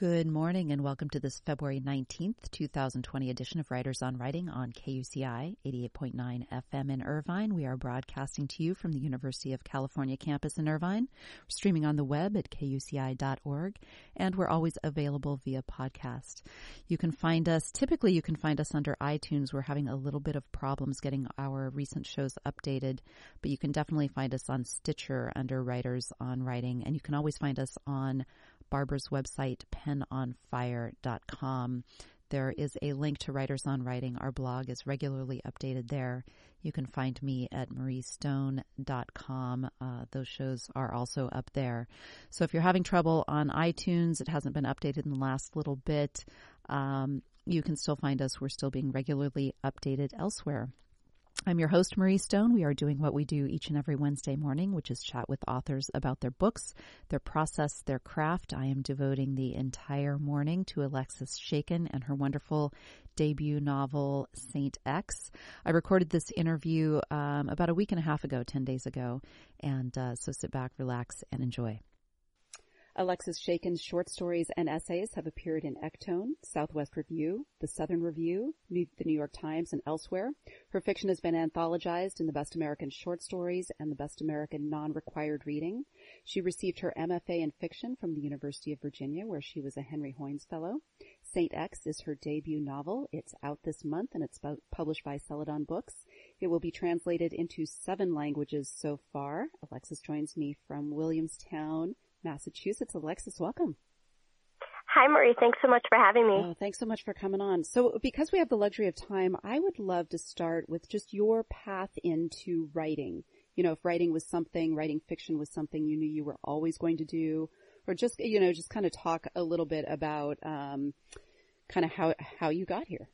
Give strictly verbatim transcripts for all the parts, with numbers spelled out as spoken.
Good morning and welcome to this February nineteenth, twenty twenty edition of Writers on Writing on K U C I eighty-eight point nine F M in Irvine. We are broadcasting to you from the University of California campus in Irvine. We're streaming on the web at K U C I dot org, and we're always available via podcast. You can find us, typically you can find us under iTunes. We're having a little bit of problems getting our recent shows updated, but you can definitely find us on Stitcher under Writers on Writing, and you can always find us on Barbara's website, pen on fire dot com. There is a link to Writers on Writing. Our blog is regularly updated there. You can find me at marie stone dot com. Uh, those shows are also up there. So if you're having trouble on iTunes, it hasn't been updated in the last little bit, um, you can still find us. We're still being regularly updated elsewhere. I'm your host, Marie Stone. We are doing what we do each and every Wednesday morning, which is chat with authors about their books, their process, their craft. I am devoting the entire morning to Alexis Schaken and her wonderful debut novel, Saint X. I recorded this interview um, about a week and a half ago, ten days ago, and uh, so sit back, relax, and enjoy. Alexis Schaken's short stories and essays have appeared in Ectone, Southwest Review, The Southern Review, New, the New York Times, and elsewhere. Her fiction has been anthologized in the Best American Short Stories and the Best American Non-Required Reading. She received her M F A in fiction from the University of Virginia, where she was a Henry Hoynes Fellow. Saint X is her debut novel. It's out this month, and it's published by Celadon Books. It will be translated into seven languages so far. Alexis joins me from Williamstown, Massachusetts. Alexis, welcome. Hi, Marie. Thanks so much for having me. Oh, thanks so much for coming on. So because we have the luxury of time, I would love to start with just your path into writing. You know, if writing was something, writing fiction was something you knew you were always going to do, or just, you know, just kind of talk a little bit about um, kind of how, how you got here.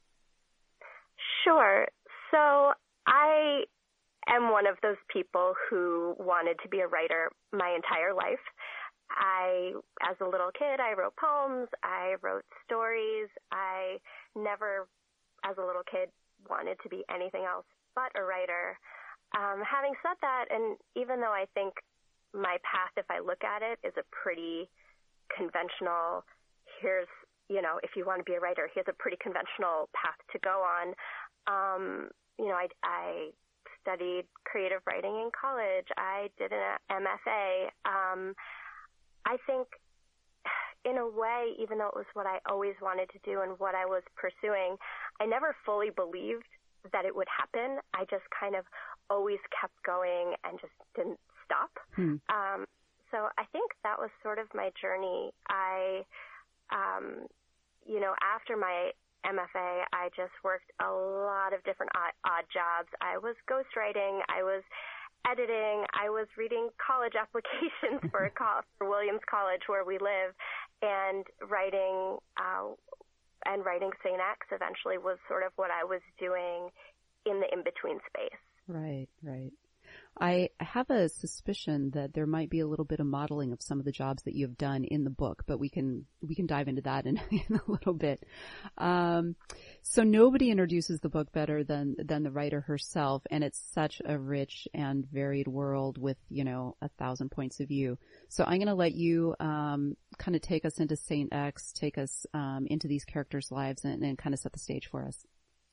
Sure. So I am one of those people who wanted to be a writer my entire life. I, as a little kid, I wrote poems, I wrote stories. I never, as a little kid, wanted to be anything else but a writer. Um, having said that, and even though I think my path, if I look at it, is a pretty conventional, here's, you know, if you want to be a writer, here's a pretty conventional path to go on. Um, you know, I, I studied creative writing in college. I did an M F A. Um, I think, in a way, even though it was what I always wanted to do and what I was pursuing, I never fully believed that it would happen. I just kind of always kept going and just didn't stop. Hmm. Um, so I think that was sort of my journey. I, um, you know, after my M F A, I just worked a lot of different odd, odd jobs. I was ghostwriting. I was editing. I was reading college applications for a call, for Williams College where we live, and writing uh, and writing Saint X eventually was sort of what I was doing in the in-between space. Right, right. I have a suspicion that there might be a little bit of modeling of some of the jobs that you've done in the book, but we can we can dive into that in, in a little bit. Um, so nobody introduces the book better than than the writer herself, and it's such a rich and varied world with, you know, a thousand points of view. So I'm going to let you um, kind of take us into Saint X, take us um, into these characters' lives, and, and kind of set the stage for us.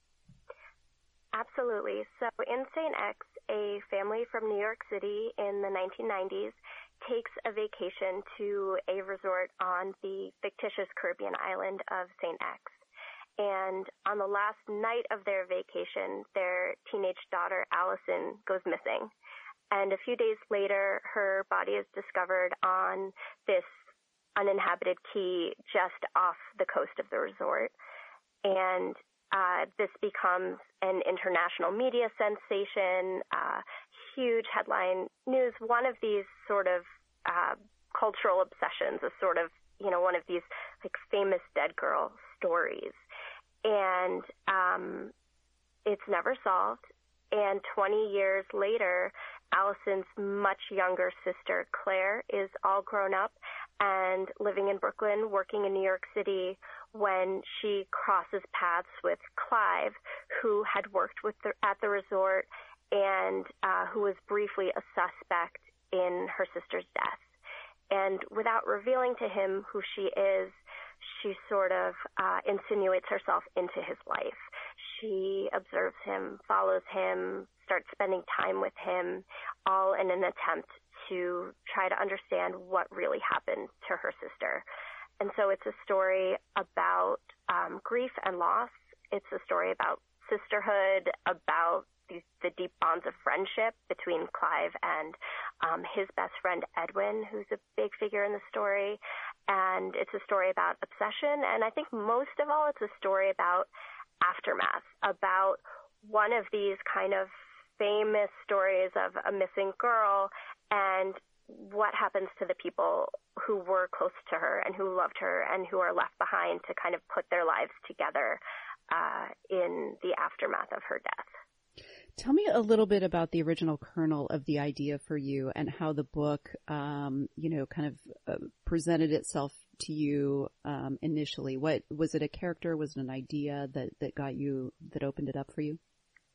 Absolutely. So in Saint X, a family from New York City in the nineteen nineties takes a vacation to a resort on the fictitious Caribbean island of Saint X. And on the last night of their vacation, their teenage daughter, Allison, goes missing. And a few days later, her body is discovered on this uninhabited key just off the coast of the resort. And Uh, this becomes an international media sensation, uh, huge headline news. One of these sort of uh, cultural obsessions is sort of, you know, one of these like famous dead girl stories. And um, it's never solved. And twenty years later, Allison's much younger sister, Claire, is all grown up and living in Brooklyn, working in New York City, when she crosses paths with Clive, who had worked with the, at the resort and uh, who was briefly a suspect in her sister's death. And without revealing to him who she is, she sort of uh, insinuates herself into his life. She observes him, follows him, starts spending time with him, all in an attempt to try to understand what really happened to her sister. And so it's a story about um, grief and loss. It's a story about sisterhood, about the, the deep bonds of friendship between Clive and um, his best friend Edwin, who's a big figure in the story. And it's a story about obsession. And I think most of all, it's a story about aftermath, about one of these kind of famous stories of a missing girl and what happens to the people who were close to her and who loved her and who are left behind to kind of put their lives together uh, in the aftermath of her death. Tell me a little bit about the original kernel of the idea for you and how the book, um, you know, kind of uh, presented itself to you um, initially. What was it? A character? Was it an idea that, that got you, that opened it up for you?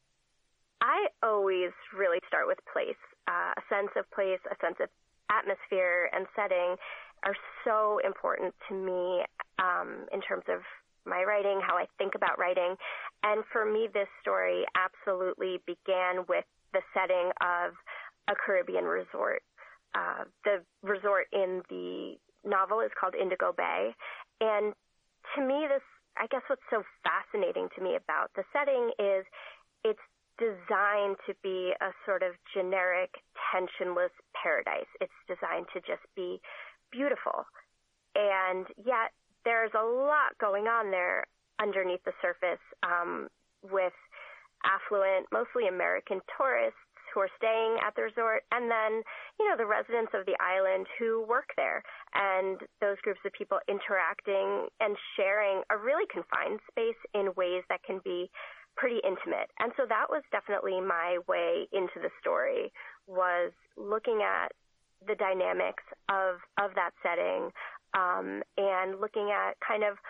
I always really start with place. Uh, a sense of place, a sense of atmosphere and setting are so important to me um, in terms of my writing, how I think about writing. And for me, this story absolutely began with the setting of a Caribbean resort. Uh, the resort in the novel is called Indigo Bay. And to me, this, I guess what's so fascinating to me about the setting is it's designed to be a sort of generic, tensionless paradise. It's designed to just be beautiful. And yet there's a lot going on there underneath the surface um, with affluent, mostly American tourists who are staying at the resort, and then, you know, the residents of the island who work there, and those groups of people interacting and sharing a really confined space in ways that can be pretty intimate. And so that was definitely my way into the story, was looking at the dynamics of, of that setting um, and looking at kind of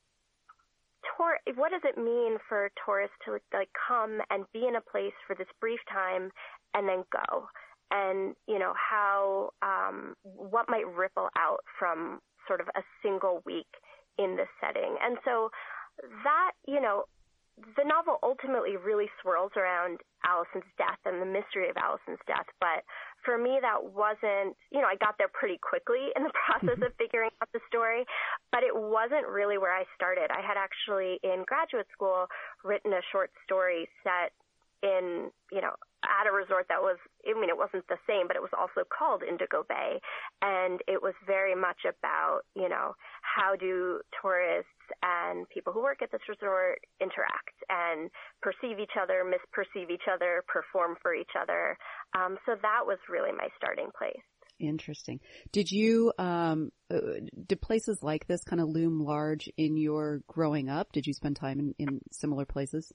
tour, what does it mean for tourists to like come and be in a place for this brief time and then go, and you know how um, what might ripple out from sort of a single week in this setting. And so that, you know, the novel ultimately really swirls around Allison's death and the mystery of Allison's death. But for me, that wasn't, you know, I got there pretty quickly in the process of figuring out the story, but it wasn't really where I started. I had actually, in graduate school, written a short story set in, you know, at a resort that was, I mean, it wasn't the same, but it was also called Indigo Bay. And it was very much about, you know, how do tourists and people who work at this resort interact and perceive each other, misperceive each other, perform for each other. Um, so that was really my starting place. Interesting. Did you, um, uh, did places like this kind of loom large in your growing up? Did you spend time in, in similar places?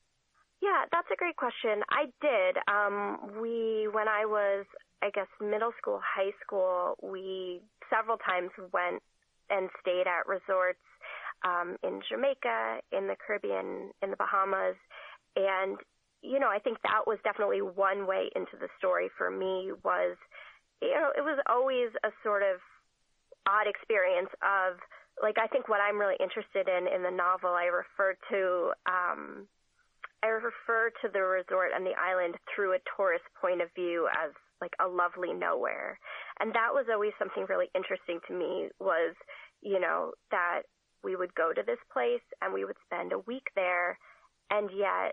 Yeah, that's a great question. I did. Um, we, when I was, I guess, middle school, high school, we several times went and stayed at resorts um, in Jamaica, in the Caribbean, in the Bahamas. And, you know, I think that was definitely one way into the story for me was, you know, it was always a sort of odd experience of, like, I think what I'm really interested in in the novel, I refer to, um, I refer to the resort and the island through a tourist point of view as like a lovely nowhere. And that was always something really interesting to me was, you know, that we would go to this place and we would spend a week there and yet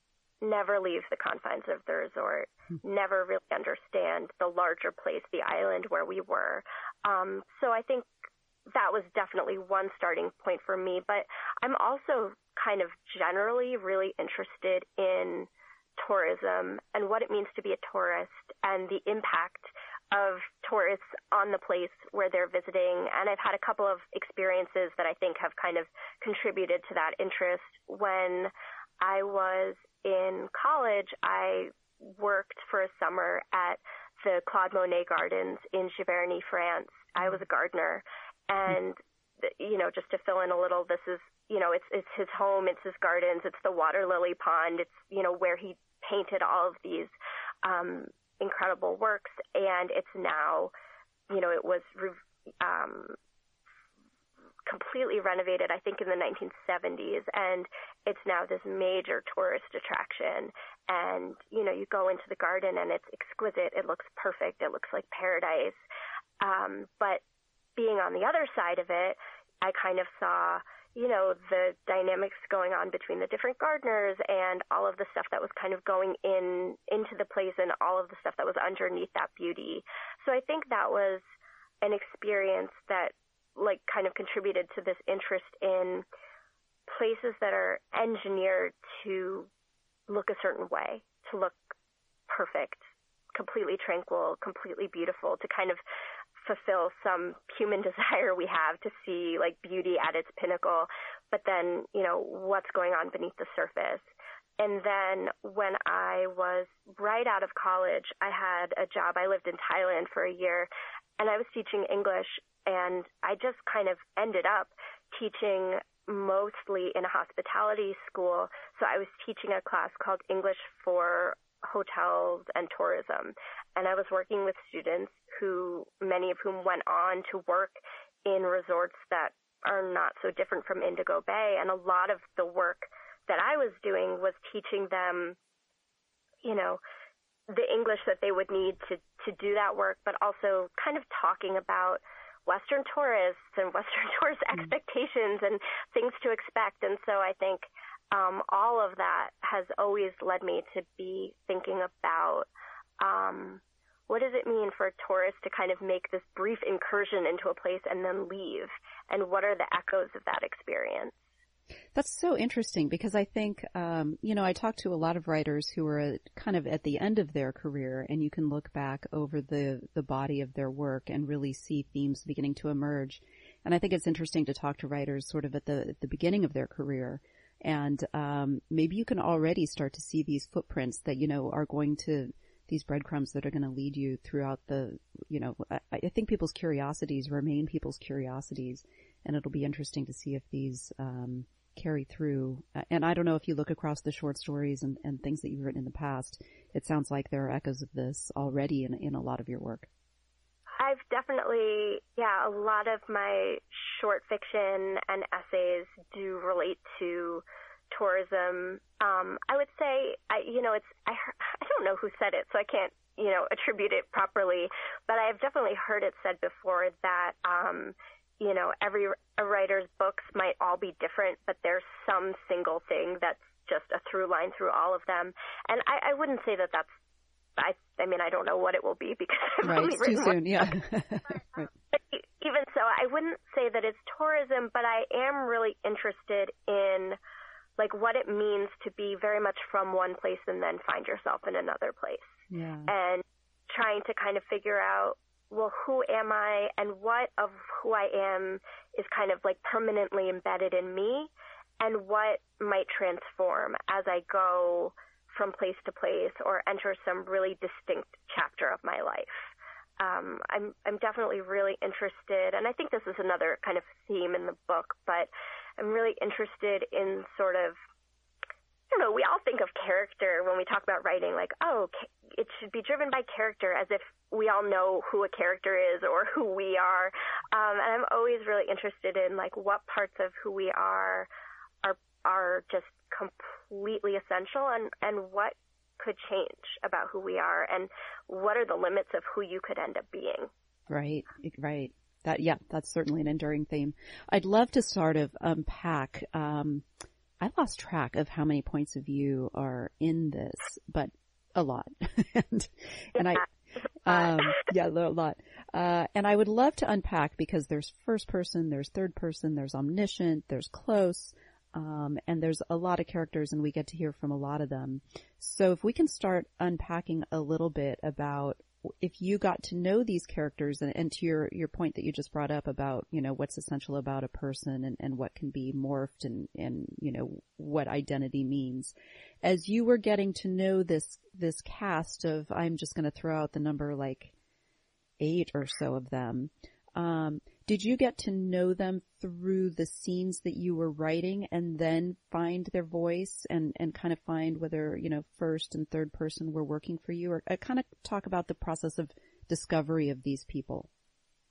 never leave the confines of the resort, mm-hmm. never really understand the larger place, the island where we were. Um, so I think that was definitely one starting point for me. But I'm also kind of generally really interested in tourism and what it means to be a tourist and the impact of tourists on the place where they're visiting. And I've had a couple of experiences that I think have kind of contributed to that interest. When I was in college, I worked for a summer at the Claude Monet Gardens in Giverny, France. I was a gardener. And, you know, just to fill in a little, this is, you know, it's it's his home, it's his gardens, it's the water lily pond, it's, you know, where he painted all of these um, incredible works. And it's now, you know, it was um, completely renovated, I think, in the nineteen seventies, and it's now this major tourist attraction. And, you know, you go into the garden and it's exquisite. It looks perfect. It looks like paradise. Um, but being on the other side of it, I kind of saw, you know, the dynamics going on between the different gardeners and all of the stuff that was kind of going in into the place and all of the stuff that was underneath that beauty. So I think that was an experience that like kind of contributed to this interest in places that are engineered to look a certain way, to look perfect, completely tranquil, completely beautiful, to kind of fulfill some human desire we have to see like beauty at its pinnacle, but then, you know, what's going on beneath the surface. And then when I was right out of college, I had a job. I lived in Thailand for a year, and I was teaching English, and I just kind of ended up teaching mostly in a hospitality school. So I was teaching a class called English for Hotels and Tourism, and I was working with students who, many of whom went on to work in resorts that are not so different from Indigo Bay. And a lot of the work that I was doing was teaching them, you know, the English that they would need to, to do that work, but also kind of talking about Western tourists and Western tourist mm-hmm. expectations and things to expect. And so I think um, all of that has always led me to be thinking about um, what does it mean for a tourist to kind of make this brief incursion into a place and then leave, and what are the echoes of that experience? That's so interesting because I think, um, you know, I talk to a lot of writers who are kind of at the end of their career, and you can look back over the, the body of their work and really see themes beginning to emerge. And I think it's interesting to talk to writers sort of at the, at the beginning of their career. And um, maybe you can already start to see these footprints that, you know, are going to, these breadcrumbs that are going to lead you throughout the, you know, I, I think people's curiosities remain people's curiosities. And it'll be interesting to see if these um, carry through. And I don't know if you look across the short stories and, and things that you've written in the past, it sounds like there are echoes of this already in, in a lot of your work. I've definitely, yeah, a lot of my short fiction and essays do relate to tourism. Um, I would say, I, you know, it's, I, I don't know who said it, so I can't, you know, attribute it properly, but I've definitely heard it said before that, um, you know, every a writer's books might all be different, but there's some single thing that's just a through line through all of them. And I, I wouldn't say that that's, I, I mean, I don't know what it will be because I've right, only it's too soon, yeah. Right. But even so, I wouldn't say that it's tourism, but I am really interested in like what it means to be very much from one place and then find yourself in another place. Yeah. And trying to kind of figure out, well, who am I and what of who I am is kind of like permanently embedded in me, and what might transform as I go from place to place or enter some really distinct chapter of my life. Um, I'm, I'm definitely really interested, and I think this is another kind of theme in the book, but I'm really interested in sort of, I don't know, we all think of character when we talk about writing, like, oh, it should be driven by character, as if we all know who a character is or who we are. Um, and I'm always really interested in, like, what parts of who we are are are just completely essential, and, and what could change about who we are, and what are the limits of who you could end up being. Right, right. That, yeah, that's certainly an enduring theme. I'd love to sort of unpack, um, I lost track of how many points of view are in this, but a lot. and, and yeah. I, um, yeah, a lot. Uh, and I would love to unpack, because there's first person, there's third person, there's omniscient, there's close, um, and there's a lot of characters, and we get to hear from a lot of them. So if we can start unpacking a little bit about if you got to know these characters, and, and to your, your point that you just brought up about, you know, what's essential about a person, and, and what can be morphed, and, and, you know, what identity means. As you were getting to know this, this cast of, I'm just going to throw out the number like eight or so of them, um, did you get to know them through the scenes that you were writing and then find their voice and, and kind of find whether, you know, first and third person were working for you? Or uh, kind of talk about the process of discovery of these people.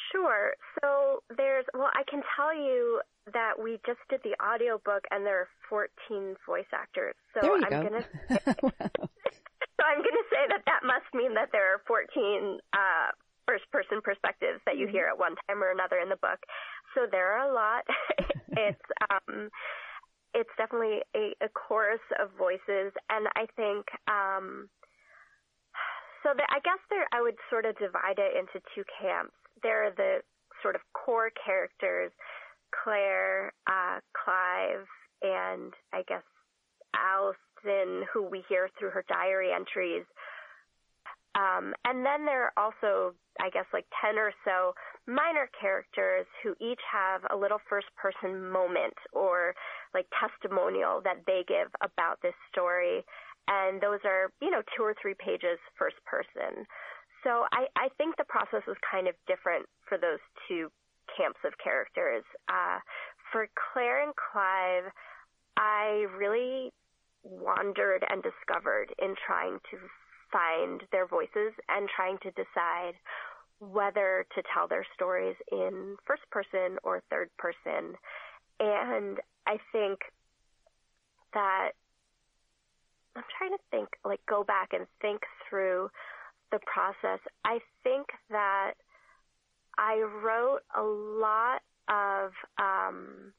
Sure. So there's, well, I can tell you that we just did the audiobook and there are fourteen voice actors. So there you I'm go. gonna So I'm going to say that that must mean that there are fourteen uh, first-person perspectives that you hear at one time or another in the book. So there are a lot. it's um, it's definitely a, a chorus of voices, and I think um, so. That I guess there, I would sort of divide it into two camps. There are the sort of core characters, Claire, uh, Clive, and I guess Allison, who we hear through her diary entries. Um, and then there are also, I guess, like ten or so minor characters who each have a little first-person moment or like testimonial that they give about this story. And those are, you know, two or three pages first person. So I, I think the process was kind of different for those two camps of characters. Uh, for Claire and Clive, I really wandered and discovered in trying to find their voices and trying to decide whether to tell their stories in first person or third person. And I think that I'm trying to think, like go back and think through the process. I think that I wrote a lot of, um,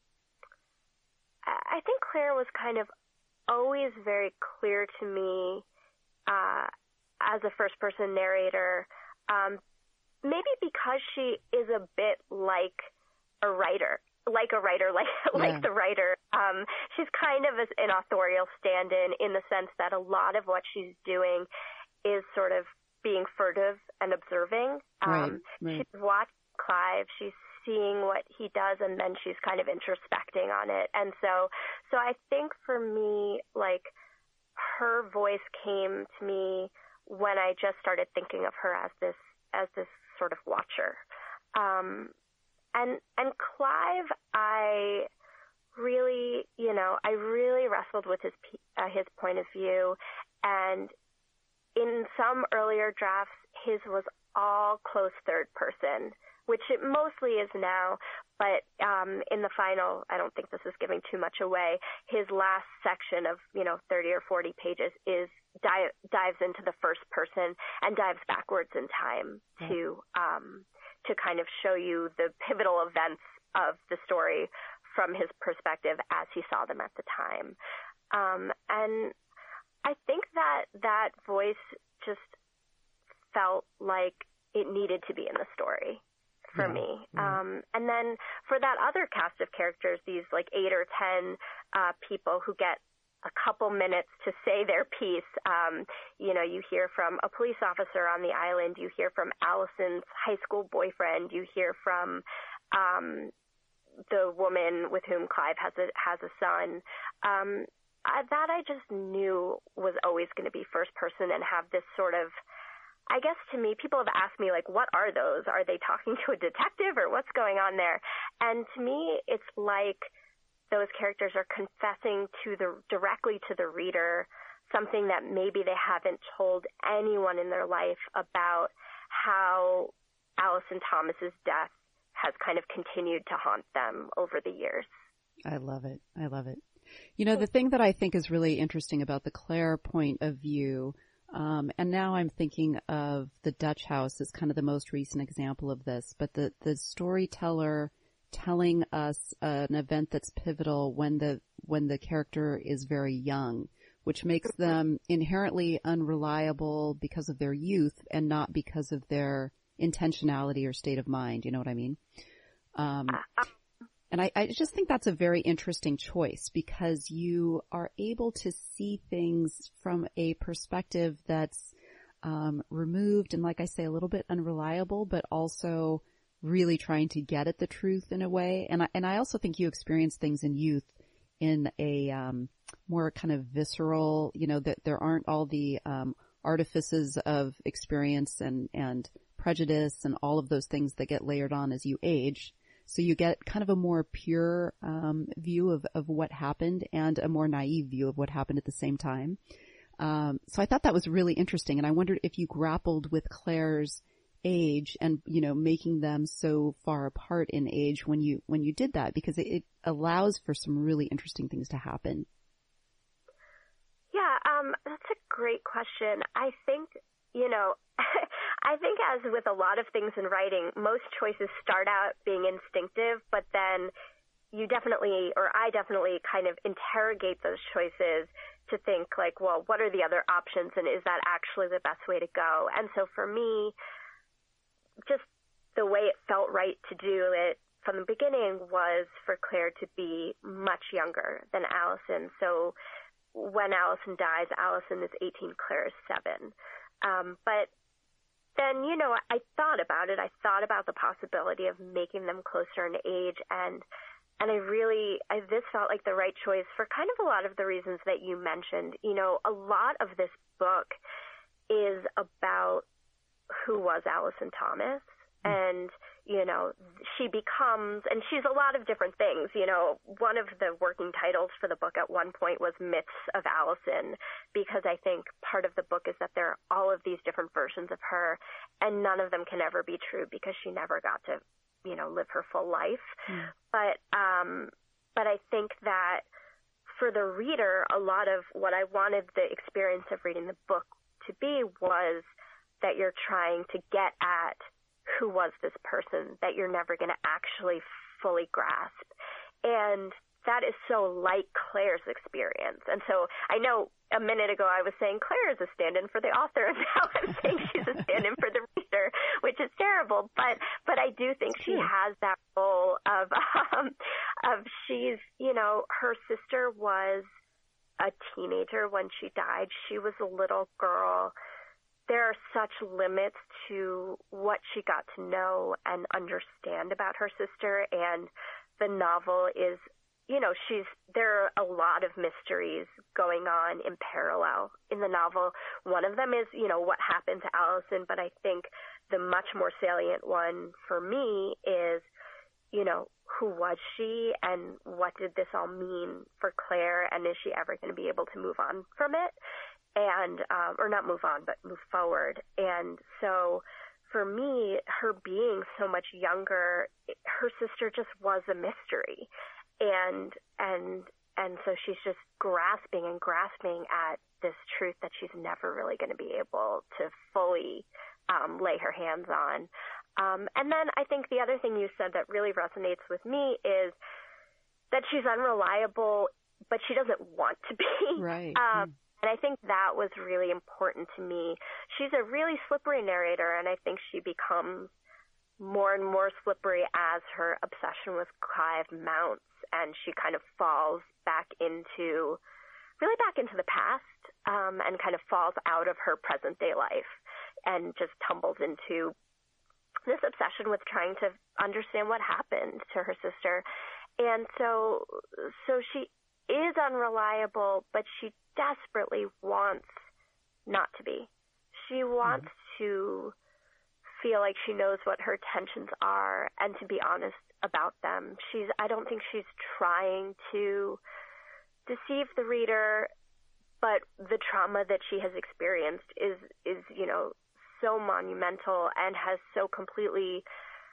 I think Claire was kind of always very clear to me uh, as a first-person narrator, um, maybe because she is a bit like a writer, like a writer, like yeah. like the writer. Um, she's kind of an authorial stand-in in the sense that a lot of what she's doing is sort of being furtive and observing. Um, right, right. She's watched Clive. She's seeing what he does, and then she's kind of introspecting on it. And so, so I think for me, like, her voice came to me when I just started thinking of her as this, as this sort of watcher. Um, and, and Clive, I really, you know, I really wrestled with his, uh, his point of view. And in some earlier drafts, his was all close third person, which it mostly is now, but um, in the final, I don't think this is giving too much away, his last section of, you know, thirty or forty pages is dive, dives into the first person and dives backwards in time yeah. to um, to kind of show you the pivotal events of the story from his perspective as he saw them at the time. Um, and I think that that voice just felt like it needed to be in the story for yeah, me. Yeah. Um, and then for that other cast of characters, these like eight or ten uh, people who get a couple minutes to say their piece, um, you know, you hear from a police officer on the island, you hear from Allison's high school boyfriend, you hear from um, the woman with whom Clive has a, has a son. Um, I, that I just knew was always going to be first person and have this sort of, I guess to me, people have asked me, like, what are those? Are they talking to a detective or what's going on there? And to me, it's like those characters are confessing to the directly to the reader something that maybe they haven't told anyone in their life about how Allison Thomas's death has kind of continued to haunt them over the years. I love it. I love it. You know, the thing that I think is really interesting about the Claire point of view, Um, and now I'm thinking of the Dutch House as kind of the most recent example of this, but the, the storyteller telling us uh, an event that's pivotal when the, when the character is very young, which makes them inherently unreliable because of their youth and not because of their intentionality or state of mind. You know what I mean? Um, And I, I just think that's a very interesting choice because you are able to see things from a perspective that's um, removed and, like I say, a little bit unreliable, but also really trying to get at the truth in a way. And I, and I also think you experience things in youth in a um, more kind of visceral, you know, that there aren't all the um, artifices of experience and, and prejudice and all of those things that get layered on as you age. So you get kind of a more pure um, view of, of what happened and a more naive view of what happened at the same time. Um, so I thought that was really interesting, and I wondered if you grappled with Claire's age and, you know, making them so far apart in age when you, when you did that, because it, it allows for some really interesting things to happen? Yeah, um, that's a great question. I think, you know, I think as with a lot of things in writing, most choices start out being instinctive, but then you definitely, or I definitely kind of interrogate those choices to think like, well, what are the other options and is that actually the best way to go? And so for me, just the way it felt right to do it from the beginning was for Claire to be much younger than Allison. So when Allison dies, Allison is eighteen, Claire is seven. Um, but then, you know, I thought about it. I thought about the possibility of making them closer in age, and And I really, I, this felt like the right choice for kind of a lot of the reasons that you mentioned. You know, a lot of this book is about who was Allison Thomas. And, you know, she becomes, and she's a lot of different things. You know, one of the working titles for the book at one point was Myths of Allison, because I think part of the book is that there are all of these different versions of her, and none of them can ever be true because she never got to, you know, live her full life. Mm. But, um, but I think that for the reader, a lot of what I wanted the experience of reading the book to be was that you're trying to get at who was this person that you're never going to actually fully grasp. And that is so like Claire's experience. And so I know a minute ago I was saying Claire is a stand-in for the author, and now I'm saying she's a stand-in for the reader, which is terrible. But but I do think she has that role of, um, of she's, you know, her sister was a teenager when she died. She was a little girl. There are such limits to what she got to know and understand about her sister, and the novel is, you know, she's, there are a lot of mysteries going on in parallel in the novel. One of them is, you know, what happened to Allison, but I think the much more salient one for me is, you know, who was she and what did this all mean for Claire, and is she ever going to be able to move on from it? And, um, or not move on, but move forward. And so for me, her being so much younger, her sister just was a mystery. And, and, and so she's just grasping and grasping at this truth that she's never really going to be able to fully, um, lay her hands on. Um, and then I think the other thing you said that really resonates with me is that she's unreliable, but she doesn't want to be. Right. Um, And I think that was really important to me. She's a really slippery narrator, and I think she becomes more and more slippery as her obsession with Clive mounts, and she kind of falls back into, really back into the past, um, and kind of falls out of her present-day life and just tumbles into this obsession with trying to understand what happened to her sister. And so, so she is unreliable, but she desperately wants not to be. She wants mm-hmm. to feel like she knows what her intentions are and to be honest about them. She's, I don't think she's trying to deceive the reader, but the trauma that she has experienced is, is, you know, so monumental and has so completely,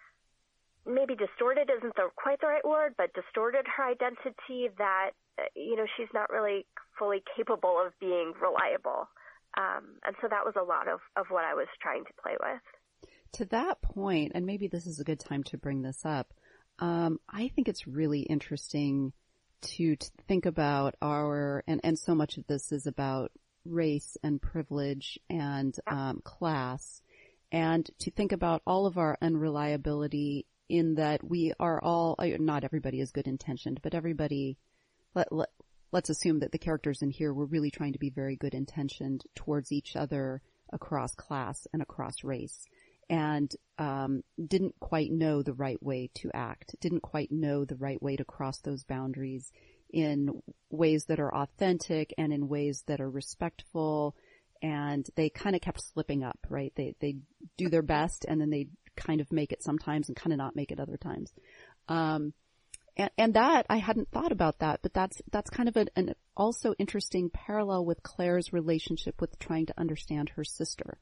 maybe distorted isn't the, quite the right word, but distorted her identity that, you know, she's not really fully capable of being reliable. Um, and so that was a lot of, of what I was trying to play with. To that point, and maybe this is a good time to bring this up, um, I think it's really interesting to, to think about our, and, and so much of this is about race and privilege and um, class, and to think about all of our unreliability in that we are all, not everybody is good intentioned, but everybody, let, let, let's assume that the characters in here were really trying to be very good intentioned towards each other across class and across race, and um, didn't quite know the right way to act, didn't quite know the right way to cross those boundaries in ways that are authentic and in ways that are respectful, and they kind of kept slipping up, right? They they do their best, and then they kind of make it sometimes and kind of not make it other times. Um, and, and that, I hadn't thought about that, but that's, that's kind of an, an also interesting parallel with Claire's relationship with trying to understand her sister.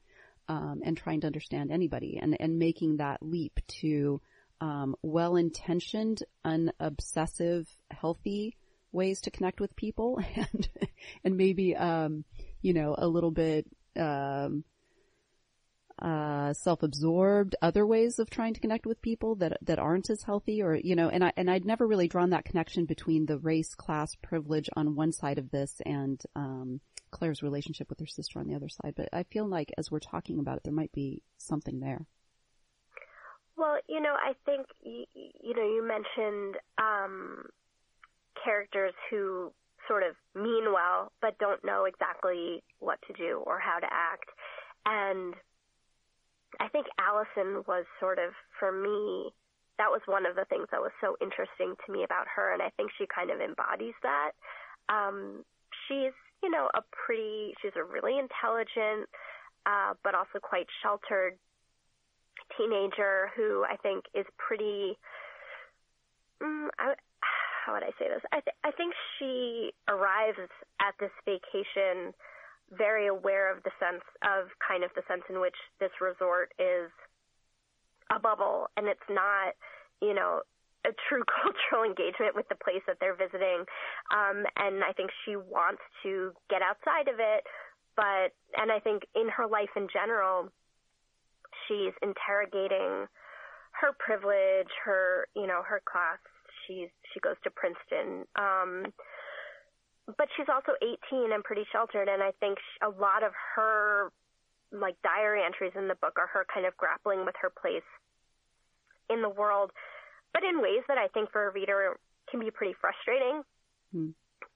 um, and trying to understand anybody, and, and making that leap to um, well-intentioned, unobsessive, healthy ways to connect with people, and and maybe um, you know, a little bit um, uh, self-absorbed other ways of trying to connect with people that that aren't as healthy, or you know, and I and I'd never really drawn that connection between the race, class, privilege on one side of this and um, Claire's relationship with her sister on the other side. But I feel like as we're talking about it, there might be something there. Well, you know, I think, you, you know, you mentioned um, characters who sort of mean well, but don't know exactly what to do or how to act. And I think Allison was sort of, for me, that was one of the things that was so interesting to me about her, and I think she kind of embodies that. Um, she's, you know, a pretty, she's a really intelligent, uh, but also quite sheltered teenager who I think is pretty, um, I, how would I say this? I, th- I think she arrives at this vacation very aware of the sense of kind of the sense in which this resort is a bubble, and it's not, you know, a true cultural engagement with the place that they're visiting. Um, and I think she wants to get outside of it, but, and I think in her life in general, she's interrogating her privilege, her, you know, her class. She's, she goes to Princeton. Um, but she's also eighteen and pretty sheltered. And I think a lot of her, like, diary entries in the book are her kind of grappling with her place in the world, but in ways that I think for a reader can be pretty frustrating. Mm.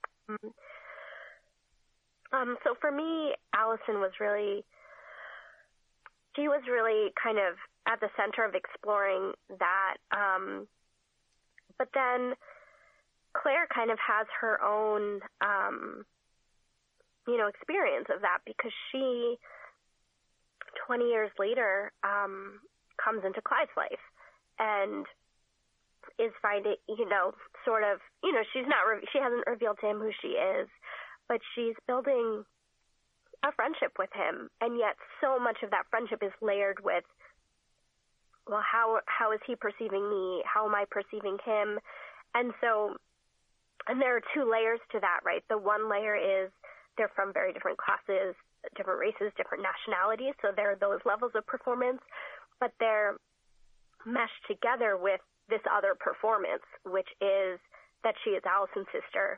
Um, so for me, Allison was really, she was really kind of at the center of exploring that. Um, but then Claire kind of has her own, um, you know, experience of that, because she, twenty years later, um, comes into Clive's life and is finding, you know, sort of, you know, she's not, re- she hasn't revealed to him who she is, but she's building a friendship with him. And yet so much of that friendship is layered with, well, how, how is he perceiving me? How am I perceiving him? And so, and there are two layers to that, right? The one layer is they're from very different classes, different races, different nationalities. So there are those levels of performance, but they're meshed together with this other performance, which is that she is Allison's sister.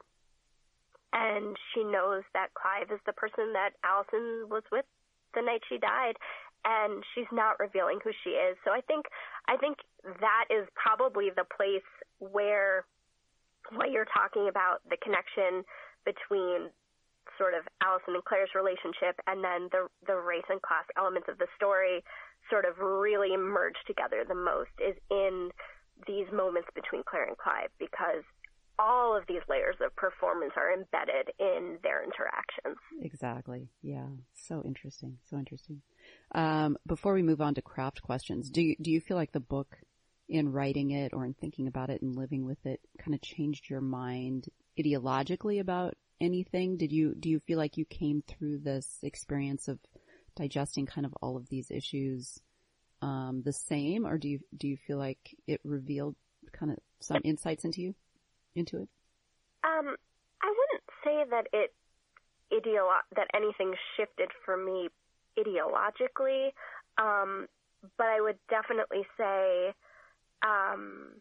And she knows that Clive is the person that Allison was with the night she died, and she's not revealing who she is. So I think, I think that is probably the place where what you're talking about, the connection between sort of Allison and Claire's relationship and then the the race and class elements of the story sort of really merge together the most, is in these moments between Claire and Clive, because all of these layers of performance are embedded in their interactions. Exactly. Yeah. So interesting. So interesting. Um, before we move on to craft questions, do you, do you feel like the book, in writing it or in thinking about it and living with it, kind of changed your mind ideologically about anything? Did you, do you feel like you came through this experience of digesting kind of all of these issues um, the same, or do you, do you feel like it revealed kind of some insights into you, into it? Um, I wouldn't say that it, ideolo- that anything shifted for me ideologically, um, but I would definitely say Um,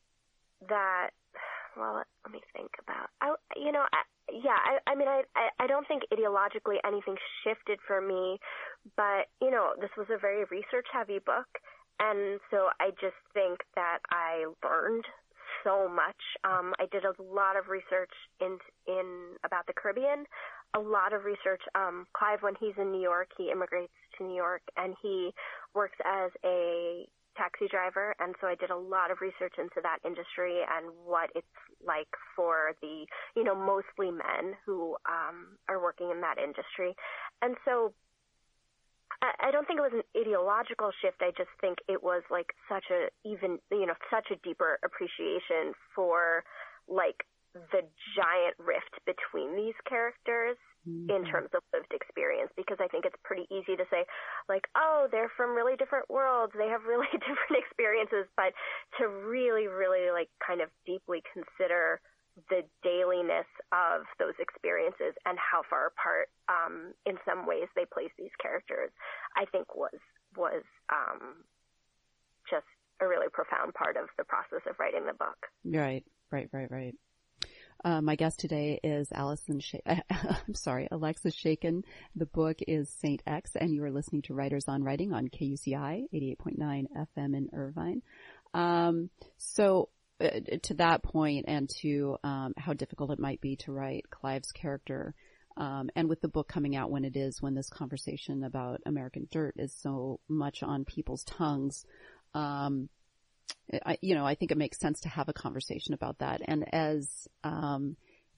that, well, let me think about, I, you know, I, yeah, I, I mean, I, I, I don't think ideologically anything shifted for me, but, you know, this was a very research-heavy book, and so I just think that I learned so much. Um, I did a lot of research in, in, about the Caribbean, a lot of research. Um, Clive, when he's in New York, he immigrates to New York, and he works as a taxi driver, and so I did a lot of research into that industry and what it's like for the, you know, mostly men who um, are working in that industry. And so I, I don't think it was an ideological shift. I just think it was like such a even, you know, such a deeper appreciation for like the giant rift between these characters mm-hmm. in terms of lived experience, because I think it's pretty easy to say, like, oh, they're from really different worlds, they have really different experiences, but to really, really, like, kind of deeply consider the dailiness of those experiences and how far apart, um, in some ways, they place these characters, I think was was um, just a really profound part of the process of writing the book. Right, right, right, right. Uh, my guest today is Allison. Sh- I'm sorry, Alexa Chaikin. The book is Saint X, and you are listening to Writers on Writing on K U C I eighty-eight point nine F M in Irvine. Um, so. To that point, and to um, how difficult it might be to write Clive's character, um, and with the book coming out when it is, when this conversation about American Dirt is so much on people's tongues, um, I, you know, I think it makes sense to have a conversation about that. And as um,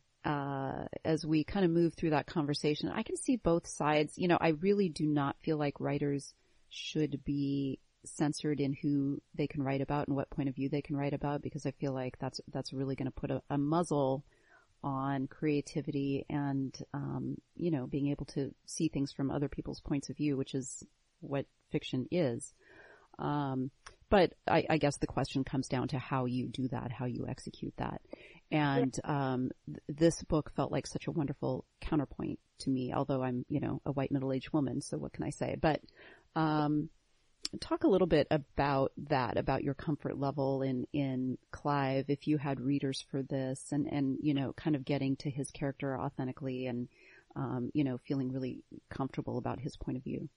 uh, as we kind of move through that conversation, I can see both sides. You know, I really do not feel like writers should be censored in who they can write about and what point of view they can write about, because I feel like that's that's really going to put a, a muzzle on creativity and um, you know, being able to see things from other people's points of view, which is what fiction is. Um, but I, I guess the question comes down to how you do that, how you execute that. And um, th- this book felt like such a wonderful counterpoint to me, although I'm, you know, a white middle-aged woman, so what can I say? But um, talk a little bit about that, about your comfort level in, in Clive, if you had readers for this, and, and, you know, kind of getting to his character authentically and, um, you know, feeling really comfortable about his point of view.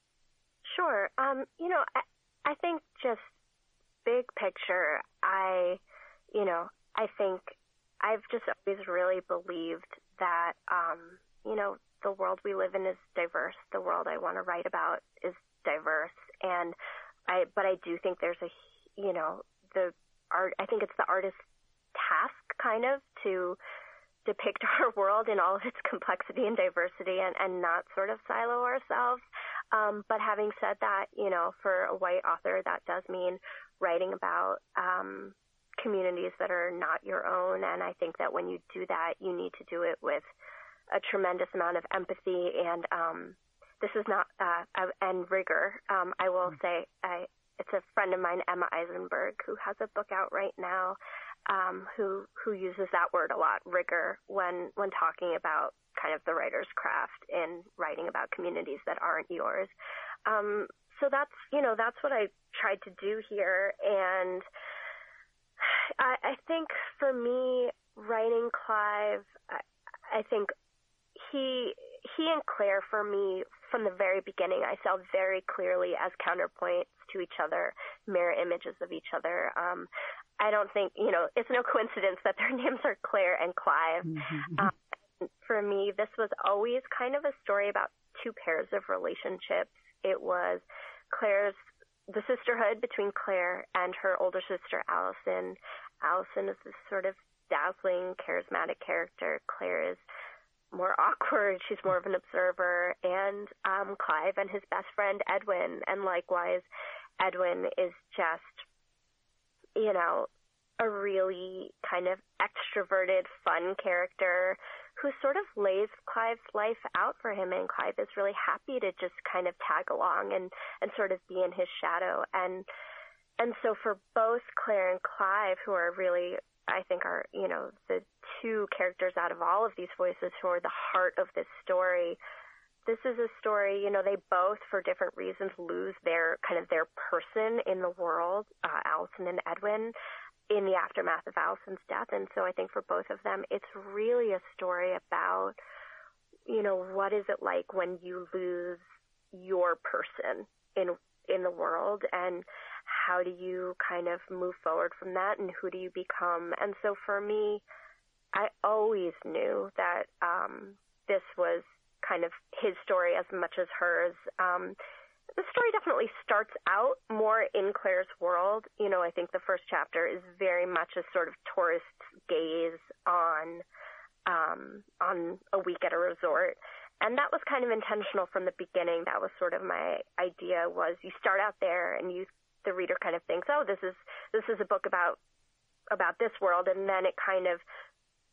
Sure. Um, you know, I, I think just big picture, I, you know, I think I've just always really believed that, um, you know, the world we live in is diverse. The world I want to write about is diverse. And I, but I do think there's a, you know, the art, I think it's the artist's task kind of to depict our world in all of its complexity and diversity and, and not sort of silo ourselves. Um, but having said that, you know, for a white author, that does mean writing about, um, communities that are not your own. And I think that when you do that, you need to do it with a tremendous amount of empathy and, um, this is not, uh, and rigor. Um, I will say, I, it's a friend of mine, Emma Eisenberg, who has a book out right now, um, who, who uses that word a lot, rigor, when, when talking about kind of the writer's craft in writing about communities that aren't yours. Um, so that's, you know, that's what I tried to do here. And I, I think for me, writing Clive, I, I think he, he and Claire, for me, from the very beginning, I saw very clearly as counterpoints to each other, mirror images of each other. Um, I don't think, you know, it's no coincidence that their names are Claire and Clive. Mm-hmm. Um, for me, this was always kind of a story about two pairs of relationships. It was Claire's, the sisterhood between Claire and her older sister, Allison. Allison is this sort of dazzling, charismatic character. Claire is more awkward. She's more of an observer. And um, Clive and his best friend, Edwin. And likewise, Edwin is just, you know, a really kind of extroverted, fun character who sort of lays Clive's life out for him. And Clive is really happy to just kind of tag along and, and sort of be in his shadow. And, and so for both Claire and Clive, who are really, I think are, you know, the two characters out of all of these voices who are the heart of this story, this is a story, you know, they both, for different reasons, lose their kind of their person in the world, uh, Allison and Edwin, in the aftermath of Allison's death. And so I think for both of them, it's really a story about, you know, what is it like when you lose your person in in the world, and how do you kind of move forward from that, and who do you become? And so for me, I always knew that um, this was kind of his story as much as hers. Um, the story definitely starts out more in Claire's world. You know, I think the first chapter is very much a sort of tourist's gaze on um, on a week at a resort. And that was kind of intentional from the beginning. That was sort of my idea, was you start out there and you, the reader kind of thinks, oh, this is, this is a book about, about this world. And then it kind of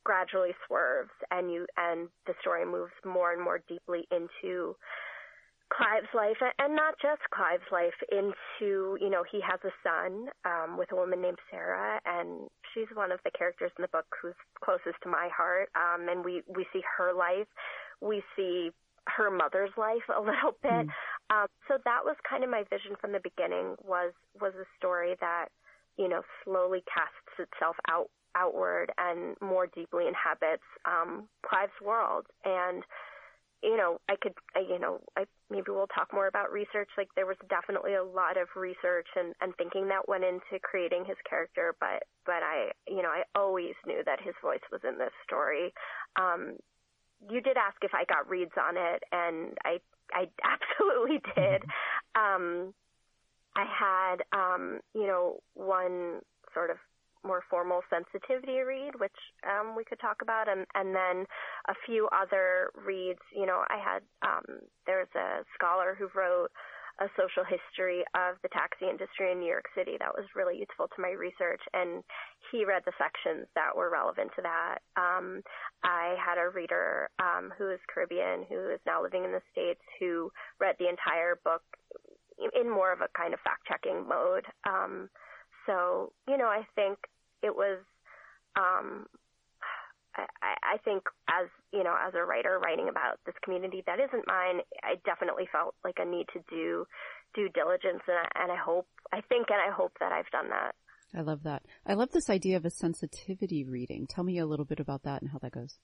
gradually swerves, and you and the story moves more and more deeply into Clive's life, and not just Clive's life, into, you know, he has a son um, with a woman named Sarah, and she's one of the characters in the book who's closest to my heart, um, and we, we see her life. We see her mother's life a little bit. Mm. Um, so that was kind of my vision from the beginning, was was a story that, you know, slowly casts itself out outward and more deeply inhabits um, Clive's world. And you know, I could, I, you know, I, maybe we'll talk more about research. Like, there was definitely a lot of research and, and thinking that went into creating his character, but, but I, you know, I always knew that his voice was in this story. Um, you did ask if I got reads on it, and I, I absolutely did. Um, I had, um, you know, one sort of more formal sensitivity read, which um, we could talk about, and, and then a few other reads. You know, I had, um, there's a scholar who wrote a social history of the taxi industry in New York City that was really useful to my research, and he read the sections that were relevant to that. Um, I had a reader um, who is Caribbean, who is now living in the States, who read the entire book in more of a kind of fact-checking mode. Um, So, you know, I think it was, um, I, I think as, you know, as a writer writing about this community that isn't mine, I definitely felt like a need to do due diligence. And I, and I hope, I think, and I hope that I've done that. I love that. I love this idea of a sensitivity reading. Tell me a little bit about that and how that goes.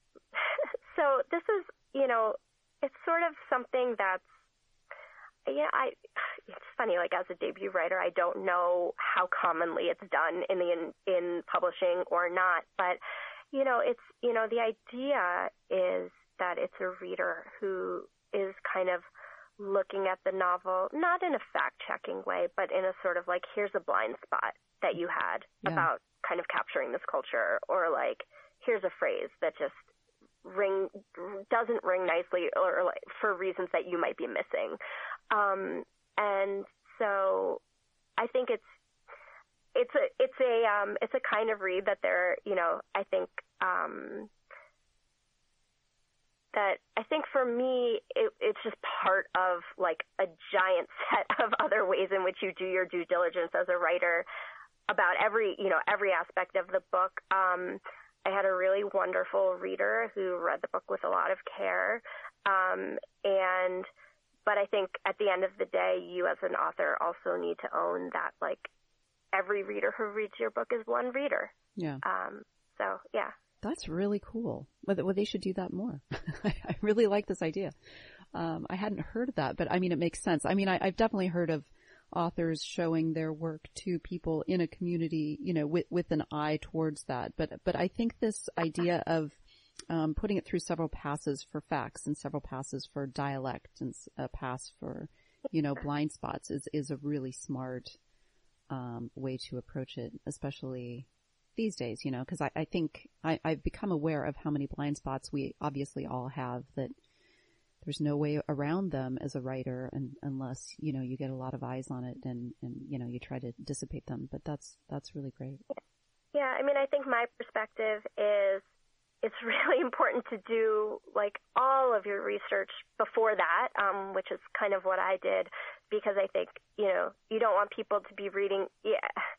So this is, you know, it's sort of something that's, yeah, I, it's funny, like as a debut writer, I don't know how commonly it's done in the, in, in publishing or not, but, you know, it's, you know, the idea is that it's a reader who is kind of looking at the novel, not in a fact-checking way, but in a sort of like, here's a blind spot that you had yeah. about kind of capturing this culture, or like, here's a phrase that just ring doesn't ring nicely, or, or like for reasons that you might be missing. Um, and so I think it's, it's a, it's a, um, it's a kind of read that there, you know, I think, um, that I think for me, it, it's just part of like a giant set of other ways in which you do your due diligence as a writer about every, you know, every aspect of the book. Um, I had a really wonderful reader who read the book with a lot of care. Um, and, but I think at the end of the day, you as an author also need to own that, like, every reader who reads your book is one reader. Yeah. Um, so, yeah. That's really cool. Well, well, they should do that more. I really like this idea. Um, I hadn't heard of that, but I mean, it makes sense. I mean, I, I've definitely heard of authors showing their work to people in a community, you know, with, with an eye towards that. But, but I think this idea of, um, putting it through several passes for facts and several passes for dialect and a pass for, you know, blind spots is, is a really smart, um, way to approach it, especially these days, you know, because I, I think I, I've become aware of how many blind spots we obviously all have, that there's no way around them as a writer, and unless, you know, you get a lot of eyes on it and, and, you know, you try to dissipate them. But that's, that's really great. Yeah. I mean, I think my perspective is it's really important to do like all of your research before that, um, which is kind of what I did, because I think, you know, you don't want people to be reading. Yeah.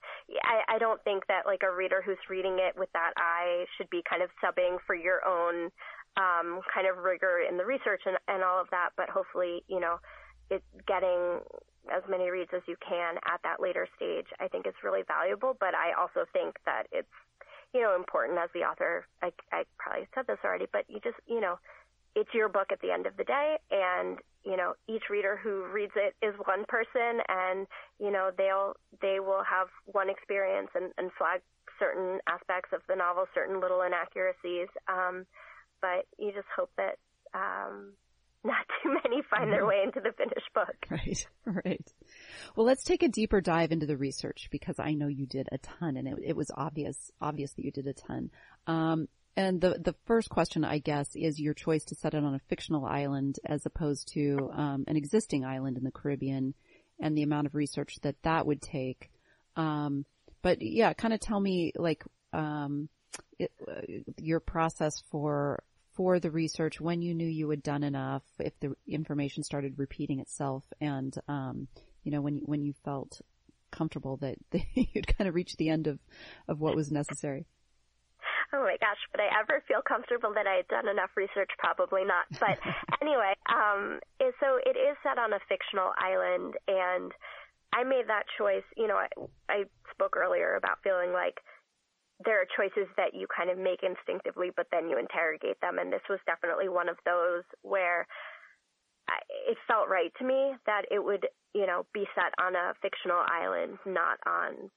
I, I don't think that like a reader who's reading it with that eye should be kind of subbing for your own, um, kind of rigor in the research and, and all of that. But hopefully, you know, it getting as many reads as you can at that later stage, I think is really valuable. But I also think that it's, you know, important as the author. I, I probably said this already, but you just, you know, it's your book at the end of the day, and, you know, each reader who reads it is one person, and, you know, they'll, they will have one experience and, and flag certain aspects of the novel, certain little inaccuracies. Um, but you just hope that, um, not too many find their way into the finished book. Right, right. Well, let's take a deeper dive into the research, because I know you did a ton, and it, it was obvious, obvious that you did a ton. Um, and the, the first question, I guess, is your choice to set it on a fictional island as opposed to, um, an existing island in the Caribbean, and the amount of research that that would take. Um, but yeah, kind of tell me, like, um, it, uh, your process for for the research, when you knew you had done enough, if the information started repeating itself, and um, you know, when you, when you felt comfortable that, that you'd kind of reached the end of, of what was necessary. Oh my gosh, would I ever feel comfortable that I had done enough research? Probably not. But anyway, um, it, so it is set on a fictional island, and I made that choice. You know, I, I spoke earlier about feeling like there are choices that you kind of make instinctively, but then you interrogate them. And this was definitely one of those where I, it felt right to me that it would, you know, be set on a fictional island, not on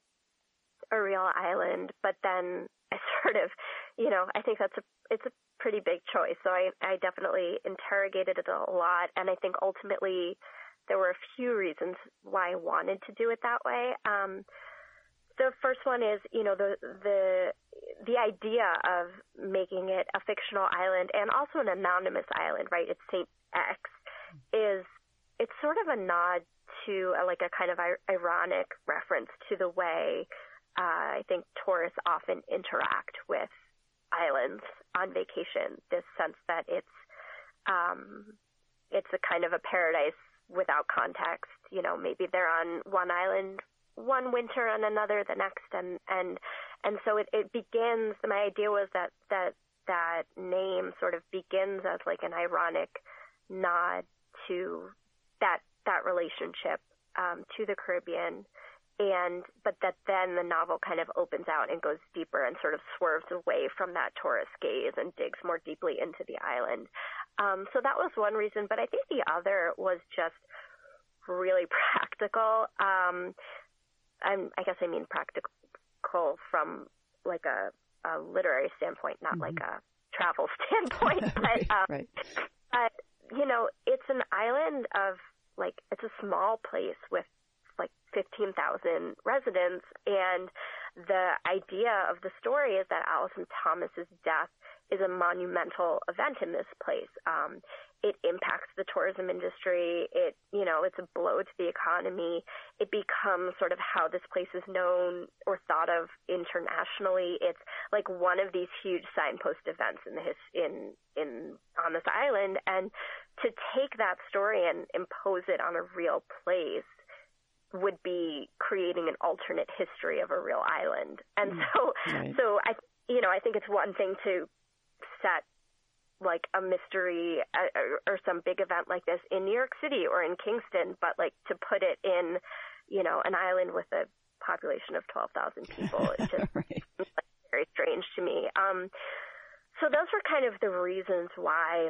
a real island. But then I sort of, you know, I think that's a, it's a pretty big choice. So I, I definitely interrogated it a lot. And I think ultimately there were a few reasons why I wanted to do it that way. Um, The first one is, you know, the the the idea of making it a fictional island and also an anonymous island, right? It's Saint X, is it's sort of a nod to a, like a kind of ironic reference to the way uh, I think tourists often interact with islands on vacation. This sense that it's um, it's a kind of a paradise without context. You know, maybe they're on one island one winter and another the next, and and and so it, it begins. My idea was that that that name sort of begins as like an ironic nod to that that relationship um, to the Caribbean, and but that then the novel kind of opens out and goes deeper and sort of swerves away from that tourist gaze and digs more deeply into the island. Um, so that was one reason, but I think the other was just really practical. Um, I'm, I guess I mean practical from like a, a literary standpoint, not mm-hmm. like a travel standpoint. But, right, um, right. but, you know, it's an island of like, it's a small place with like fifteen thousand residents. And the idea of the story is that Allison Thomas's death is a monumental event in this place. Um, it impacts the tourism industry. It, you know, it's a blow to the economy. It becomes sort of how this place is known or thought of internationally. It's like one of these huge signpost events in the his, in in on this island, and to take that story and impose it on a real place would be creating an alternate history of a real island. And mm, so, right. so I, you know, I think it's one thing to set like a mystery or, or some big event like this in New York City or in Kingston, but like to put it in, you know, an island with a population of twelve thousand people, it's just right. like, very strange to me. Um, so those were kind of the reasons why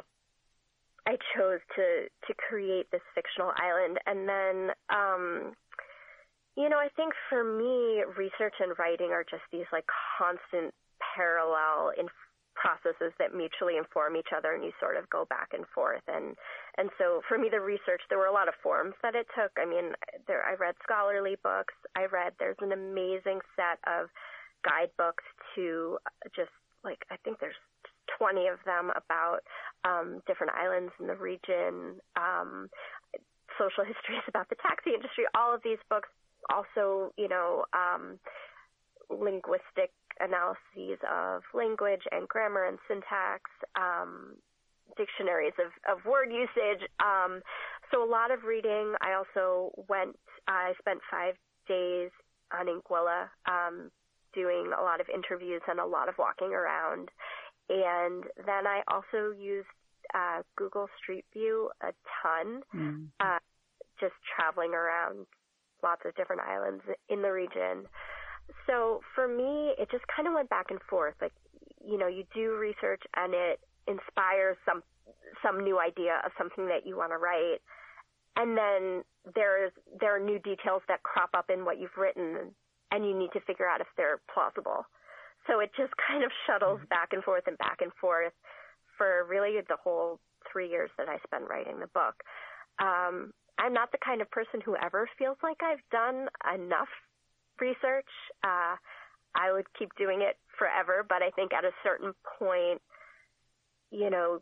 I chose to, to create this fictional island. And then, um, you know, I think for me, research and writing are just these like constant parallel in processes that mutually inform each other, and you sort of go back and forth. And and so for me, the research, there were a lot of forms that it took. I mean, there I read scholarly books. I read, there's an amazing set of guidebooks to just like, I think there's twenty of them about um, different islands in the region, um, social histories about the taxi industry, all of these books. Also, you know, um, linguistic analyses of language and grammar and syntax, um, dictionaries of, of word usage. Um, so a lot of reading. I also went, I spent five days on Anguilla um, doing a lot of interviews and a lot of walking around. And then I also used uh, Google Street View a ton, mm. uh, just traveling around lots of different islands in the region. So for me, it just kind of went back and forth. Like, you know, you do research and it inspires some some new idea of something that you want to write. And then there's there are new details that crop up in what you've written, and you need to figure out if they're plausible. So it just kind of shuttles mm-hmm. back and forth and back and forth for really the whole three years that I spent writing the book. Um, I'm not the kind of person who ever feels like I've done enough research. Uh, I would keep doing it forever, but I think at a certain point, you know,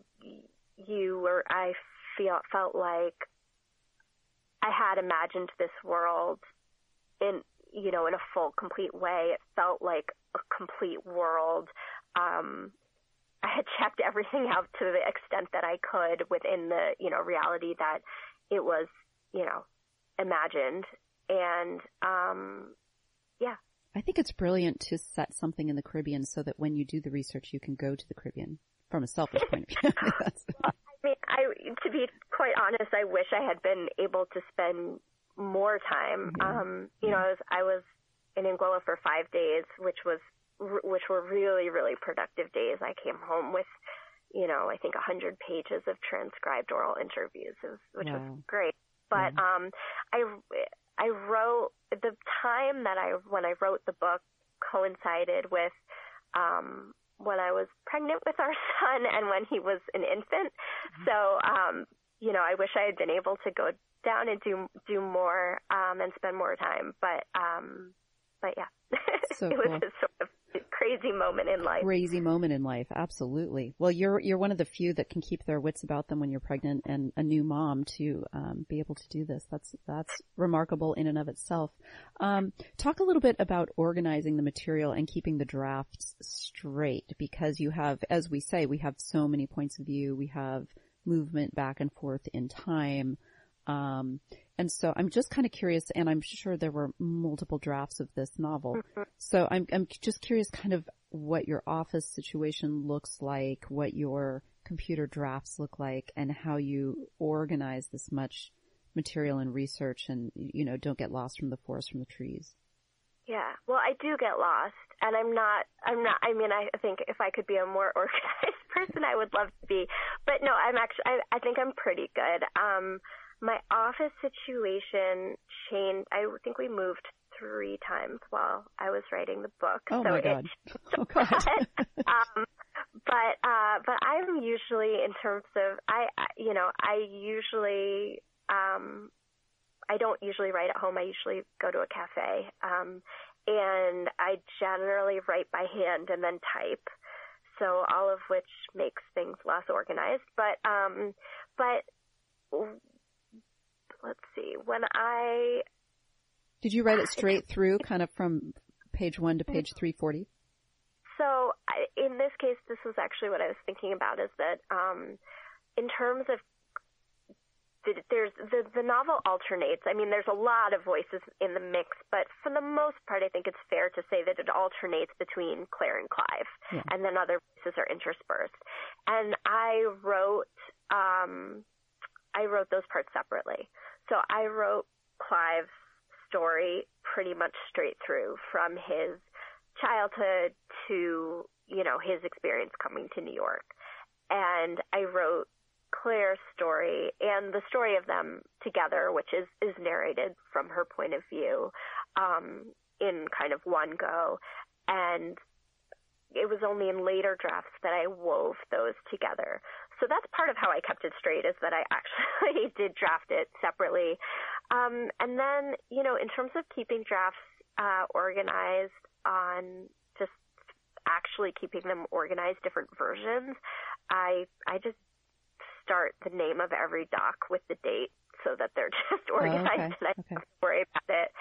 you or I feel felt like I had imagined this world in, you know, in a full, complete way. It felt like a complete world um, I had checked everything out to the extent that I could within the, you know, reality that it was, you know, imagined. And, um, yeah. I think it's brilliant to set something in the Caribbean so that when you do the research, you can go to the Caribbean from a selfish point of view. That's... I mean, I, to be quite honest, I wish I had been able to spend more time. Mm-hmm. Um, you know, I was, I was in Anguilla for five days, which was, which were really, really productive days. I came home with, you know, I think a hundred pages of transcribed oral interviews, which wow. was great. But, yeah. um, I, I wrote, the time that I, when I wrote the book coincided with, um, when I was pregnant with our son and when he was an infant. Mm-hmm. So, um, you know, I wish I had been able to go down and do, do more, um, and spend more time. But, um, but yeah, so it was cool. a sort of crazy moment in life. Crazy moment in life. Absolutely. Well, you're, you're one of the few that can keep their wits about them when you're pregnant and a new mom to, um, be able to do this. That's, that's remarkable in and of itself. Um, talk a little bit about organizing the material and keeping the drafts straight, because you have, as we say, we have so many points of view. We have movement back and forth in time. Um, and so I'm just kind of curious, and I'm sure there were multiple drafts of this novel. Mm-hmm. So I'm, I'm just curious kind of what your office situation looks like, what your computer drafts look like, and how you organize this much material and research and, you know, don't get lost from the forest from the trees. Yeah. Well, I do get lost, and I'm not, I'm not, I mean, I think if I could be a more organized person, I would love to be, but no, I'm actually, I, I think I'm pretty good. Um, My office situation changed. I think we moved three times while I was writing the book. Oh so my God. It, oh God. um, but, uh, but I'm usually in terms of, I, I you know, I usually, um, I don't usually write at home. I usually go to a cafe. Um, and I generally write by hand and then type. So all of which makes things less organized. But, um, but, let's see, when I... Did you write it straight through, kind of from page one to page three forty? So I, in this case, this was actually what I was thinking about, is that um, in terms of, the, there's the, the novel alternates. I mean, there's a lot of voices in the mix, but for the most part, I think it's fair to say that it alternates between Claire and Clive, yeah. and then other voices are interspersed. And I wrote... Um, I wrote those parts separately. So I wrote Clive's story pretty much straight through, from his childhood to, you know, his experience coming to New York. And I wrote Claire's story and the story of them together, which is, is narrated from her point of view, um, in kind of one go. And it was only in later drafts that I wove those together. So that's part of how I kept it straight, is that I actually did draft it separately. Um, and then, you know, in terms of keeping drafts uh, organized on just actually keeping them organized, different versions, I I just start the name of every doc with the date so that they're just organized, oh, okay. and I don't okay. have to worry about it.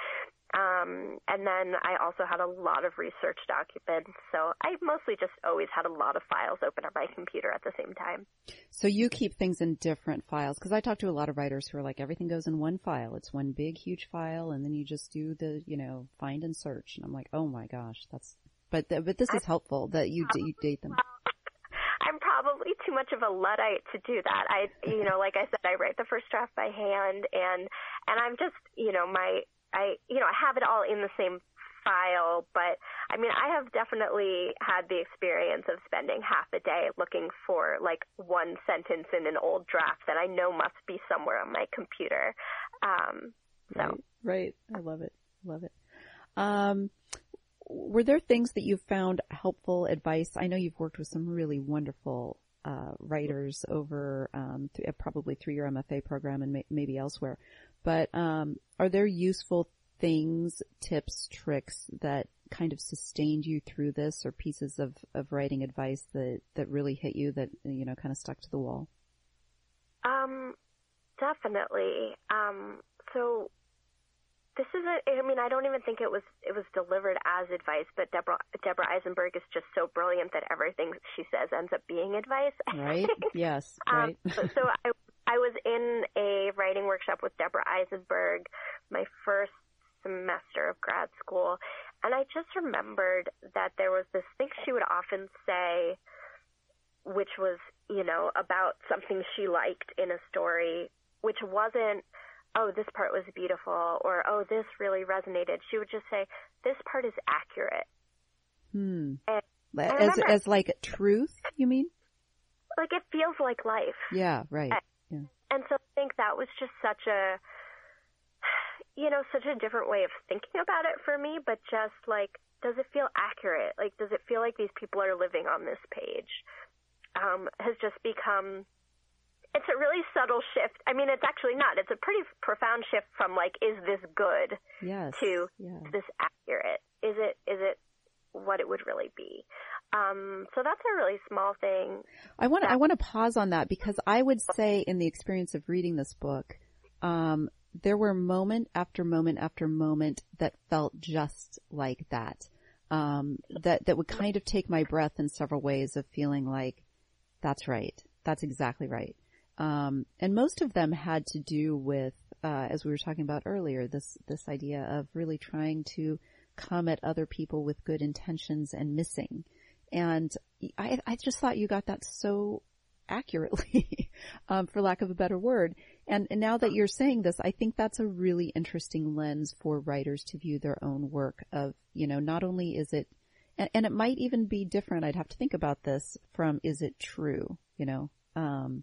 Um, and then I also had a lot of research documents, so I mostly just always had a lot of files open on my computer at the same time. So you keep things in different files, because I talk to a lot of writers who are like, everything goes in one file. It's one big, huge file, and then you just do the, you know, find and search. And I'm like, oh my gosh, that's, but th- but this is helpful that you, d- you date them. I'm probably too much of a Luddite to do that. I, you know, like I said, I write the first draft by hand, and, and I'm just, you know, my, I, you know, I have it all in the same file, but I mean, I have definitely had the experience of spending half a day looking for like one sentence in an old draft that I know must be somewhere on my computer. Um, so. Right, right. I love it. Love it. Um, were there things that you found helpful advice? I know you've worked with some really wonderful uh, writers over um, th- probably through your M F A program and may- maybe elsewhere. But um, are there useful things, tips, tricks that kind of sustained you through this, or pieces of, of writing advice that, that really hit you, that, you know, kind of stuck to the wall? Um, definitely. Um, so this isn't, I mean, I don't even think it was it was delivered as advice, but Deborah, Deborah Eisenberg is just so brilliant that everything she says ends up being advice. Right, yes, right. um, so so I, I was in a writing workshop with Deborah Eisenberg my first semester of grad school, and I just remembered that there was this thing she would often say, which was, you know, about something she liked in a story, which wasn't, oh, this part was beautiful, or, oh, this really resonated. She would just say, this part is accurate. Hmm. And as, remember, as like truth, you mean? Like it feels like life. Yeah, right. And, yeah. and so I think that was just such a, you know, such a different way of thinking about it for me, but just like, does it feel accurate? Like, does it feel like these people are living on this page? Um, has just become, it's a really subtle shift. I mean, it's actually not. It's a pretty profound shift from like, is this good yes. to yeah. this accurate? Is it, is it what it would really be? Um, so that's a really small thing. I want to, I want to pause on that because I would say in the experience of reading this book, um, there were moment after moment after moment that felt just like that. Um, that, that would kind of take my breath in several ways of feeling like, that's right. That's exactly right. Um, and most of them had to do with, uh, as we were talking about earlier, this, this idea of really trying to come at other people with good intentions and missing. And I, I just thought you got that so accurately, um, for lack of a better word. And, and now that you're saying this, I think that's a really interesting lens for writers to view their own work of, you know, not only is it, and, and it might even be different, I'd have to think about this from, is it true, you know? Um,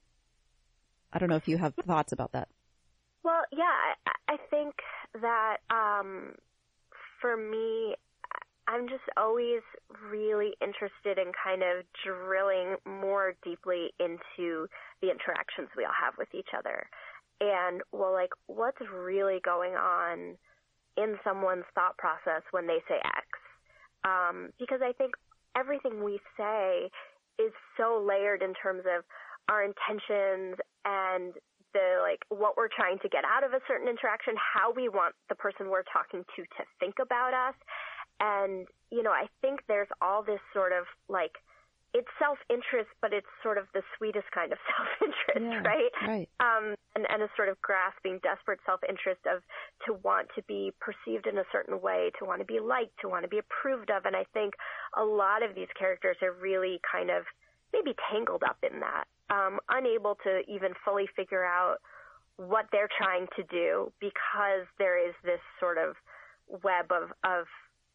I don't know if you have thoughts about that. Well, yeah, I, I think that, um, for me, I'm just always really interested in kind of drilling more deeply into the interactions we all have with each other. And, well, like, what's really going on in someone's thought process when they say X? Um, because I think everything we say is so layered in terms of our intentions and the, like, what we're trying to get out of a certain interaction, how we want the person we're talking to to think about us. And, you know, I think there's all this sort of, like, it's self-interest, but it's sort of the sweetest kind of self-interest, yeah, right? Right. Um, and, and a sort of grasping, desperate self-interest of to want to be perceived in a certain way, to want to be liked, to want to be approved of. And I think a lot of these characters are really kind of maybe tangled up in that, um, unable to even fully figure out what they're trying to do because there is this sort of web of, of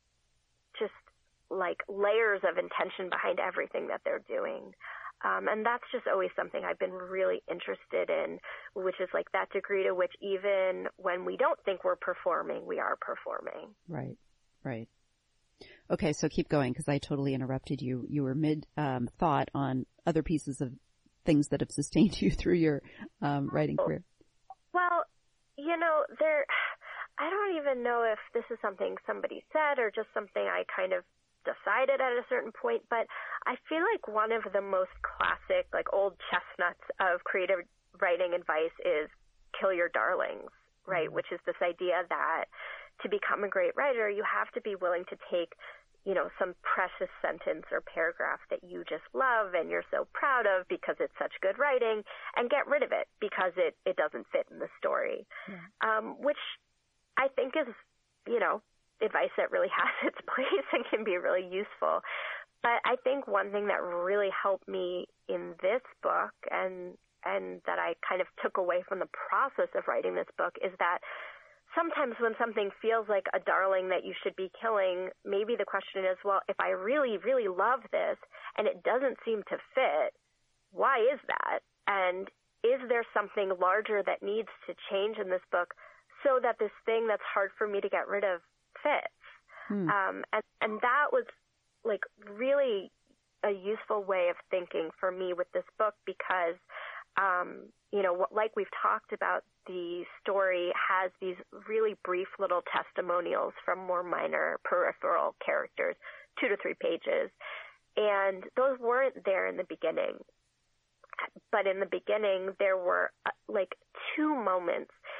just like layers of intention behind everything that they're doing. Um, and that's just always something I've been really interested in, which is like that degree to which even when we don't think we're performing, we are performing. Right, right. Okay, so keep going because I totally interrupted you. You were mid um, thought on other pieces of things that have sustained you through your um, writing career. Well, you know, there, I don't even know if this is something somebody said or just something I kind of decided at a certain point, but I feel like one of the most classic, like old chestnuts of creative writing advice is kill your darlings, right? Mm-hmm. Which is this idea that to become a great writer, you have to be willing to take, you know, some precious sentence or paragraph that you just love and you're so proud of because it's such good writing and get rid of it because it, it doesn't fit in the story, yeah. um, which I think is, you know, advice that really has its place and can be really useful. But I think one thing that really helped me in this book and and that I kind of took away from the process of writing this book is that sometimes when something feels like a darling that you should be killing, maybe the question is, well, if I really, really love this and it doesn't seem to fit, why is that? And is there something larger that needs to change in this book so that this thing that's hard for me to get rid of fits? Hmm. Um, and, and that was like really a useful way of thinking for me with this book because, um, you know, like we've talked about, the story has these really brief little testimonials from more minor peripheral characters, two to three pages. And those weren't there in the beginning. But in the beginning, there were uh, like two moments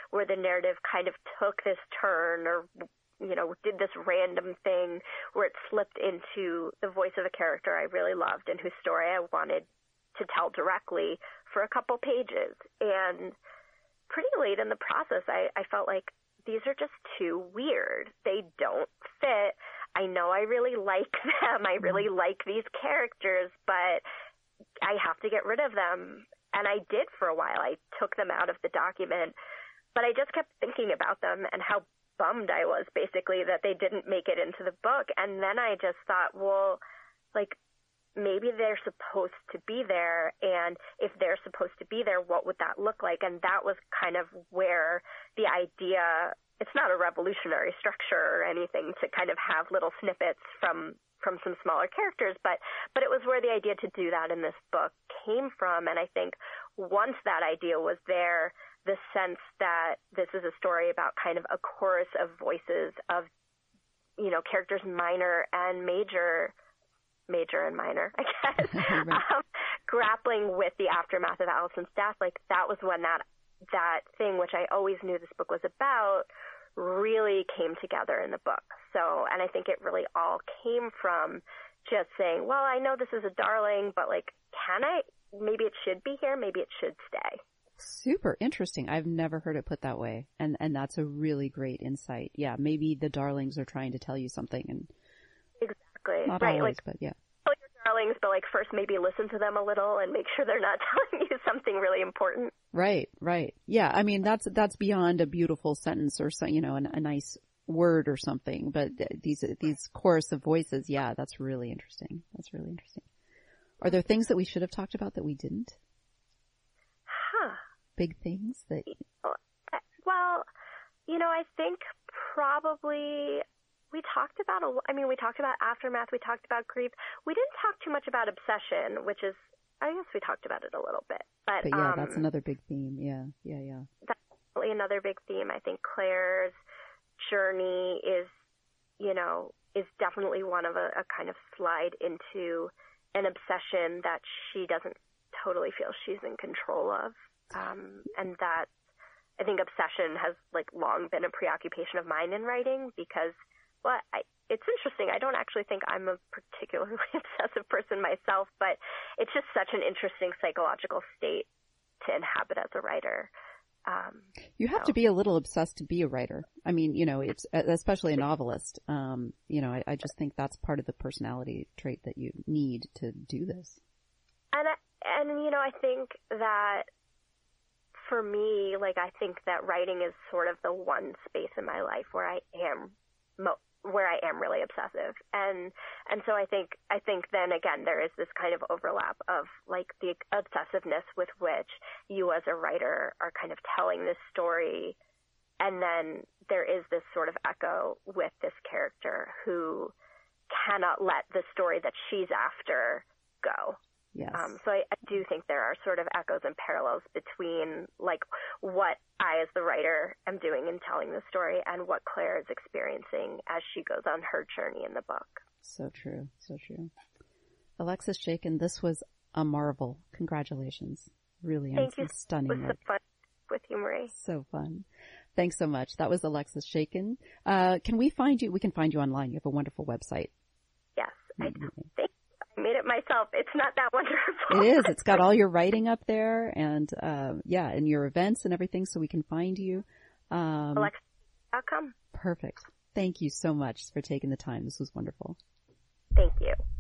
where the narrative kind of took this turn or, you know, did this random thing where it slipped into the voice of a character I really loved and whose story I wanted to tell directly for a couple pages. And pretty late in the process, I, I felt like these are just too weird. They don't fit. I know I really like them. I really like these characters, but I have to get rid of them. And I did for a while. I took them out of the document, but I just kept thinking about them and how bummed I was basically that they didn't make it into the book. And then I just thought, well, like, maybe they're supposed to be there, and if they're supposed to be there, what would that look like? And that was kind of where the idea, it's not a revolutionary structure or anything to kind of have little snippets from from some smaller characters, but but it was where the idea to do that in this book came from. And I think once that idea was there, the sense that this is a story about kind of a chorus of voices of, you know, characters minor and major major and minor, I guess, right. um, grappling with the aftermath of Allison's death. Like, that was when that that thing, which I always knew this book was about, really came together in the book. So, and I think it really all came from just saying, well, I know this is a darling, but like, can I, maybe it should be here, maybe it should stay. Super interesting. I've never heard it put that way. And, and that's a really great insight. Yeah, maybe the darlings are trying to tell you something, and exactly. Not right. always, like, but yeah. Tell your darlings, but like first maybe listen to them a little and make sure they're not telling you something really important. Right, right. Yeah, I mean, that's that's beyond a beautiful sentence or, so, you know, an, a nice word or something. But these these chorus of voices, yeah, that's really interesting. That's really interesting. Are there things that we should have talked about that we didn't? Huh. Big things that... Well, you know, I think probably... We talked about, a, I mean, we talked about aftermath, we talked about grief. We didn't talk too much about obsession, which is, I guess we talked about it a little bit. But, but yeah, um, that's another big theme. Yeah, yeah, yeah. That's definitely another big theme. I think Claire's journey is, you know, is definitely one of a, a kind of slide into an obsession that she doesn't totally feel she's in control of. Um, and that, I think obsession has, like, long been a preoccupation of mine in writing because... Well, I, it's interesting. I don't actually think I'm a particularly obsessive person myself, but it's just such an interesting psychological state to inhabit as a writer. Um, you have so. to be a little obsessed to be a writer. I mean, you know, it's especially a novelist. Um, you know, I, I just think that's part of the personality trait that you need to do this. And I, and you know, I think that for me, like, I think that writing is sort of the one space in my life where I am mo- where I am really obsessive. And, and so I think, I think then again, there is this kind of overlap of like the obsessiveness with which you as a writer are kind of telling this story. And then there is this sort of echo with this character who cannot let the story that she's after go. Yes. Um, so I, I do think there are sort of echoes and parallels between like what I as the writer am doing in telling the story and what Claire is experiencing as she goes on her journey in the book. So true. So true. Alexis Chaikin, this was a marvel. Congratulations. Really. Thank you. Stunning. It was so fun with you, Marie. So fun. Thanks so much. That was Alexis Chaikin. Uh, can we find you? We can find you online. You have a wonderful website. Yes, I do. Thank I made it myself. It's not that wonderful. It is. It's got all your writing up there and, uh, yeah, and your events and everything so we can find you. Um, Alexa dot com. Perfect. Thank you so much for taking the time. This was wonderful. Thank you.